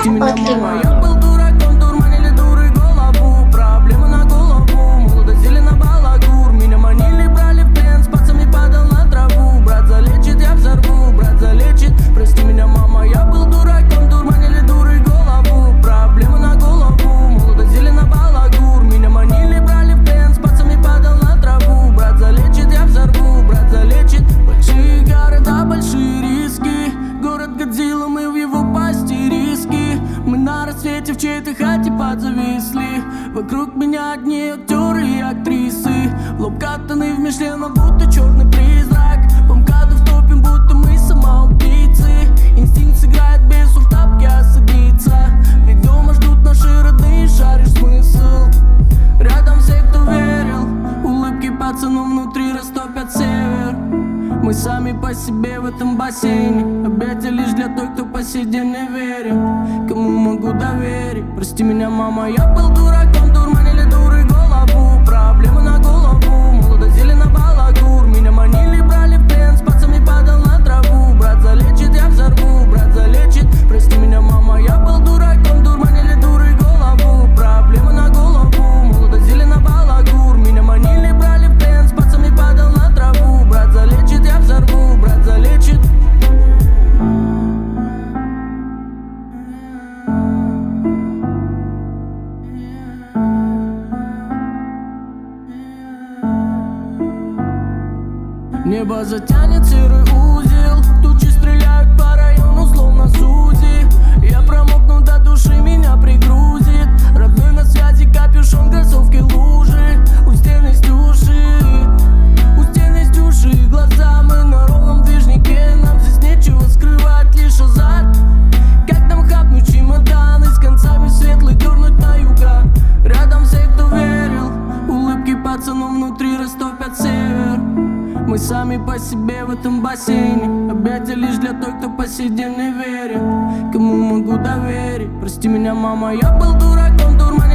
Прости меня, мама, Ultima. я был дураком, дурманили дуры голову. Проблемы на голову, молодость зелена балагур. Меня манили, брали в плен, с пацами падал на траву. Брат залечит, я взорву, брат залечит. Прости меня, мама, я был дураком, дурманили дуры голову. Проблемы на голову, молодость зелена балагур. Меня манили, брали в плен, с пацами падал на траву. Брат залечит, я взорву, брат залечит. Большие города, большие риски. Город Годзилла, мы в его пасти риски. Мы на рассвете в чьей-то хате подзависли. Вокруг меня одни актеры и актрисы. В лоб катаны в Мишленов, будто черный призрак. По МКАДу втопим, будто мы самоубийцы. Инстинкт сыграет без в тапке осадиться. Ведь дома ждут наши родные, шаришь смысл. Рядом все, кто верил. Улыбки пацанов внутри растопят север. Мы сами по себе в этом бассейне. Объятия лишь для той, кто по сей день не верит. Кому могу доверить? Прости меня, мама, я был дураком, дурманили дуры голову. Проблемы на голову, молодость зелена балагур. Меня манили, брали в плен, с пацами падал на траву. Брат залечит, я взорву, брат залечит. Прости меня, мама, я был дураком, дурманили дуры голову. Проблемы на голову, молодость зелена балагур. Меня манили, брали в плен, с пацами падал на траву. Брат залечит, я взорву, брат залечит. Небо затянет серый узел. Тучи стреляют по району, словно Сузи. Я промокну до души, меня пригрузит. Родной на связи, капюшон, кроссовки, лужи. У стены стюши, у стены стюши. Глаза мы на ровном движнике. Нам здесь нечего скрывать, лишь азарт. Как нам хапнуть чемоданы, с концами светлых дернуть на юга. Рядом все, кто верил. Улыбки пацанов внутри растопят север. Мы сами по себе в этом бассейне. Объятия лишь для той, кто по сей день не верит. Кому могу доверить? Прости меня, мама, я был дураком, дурман.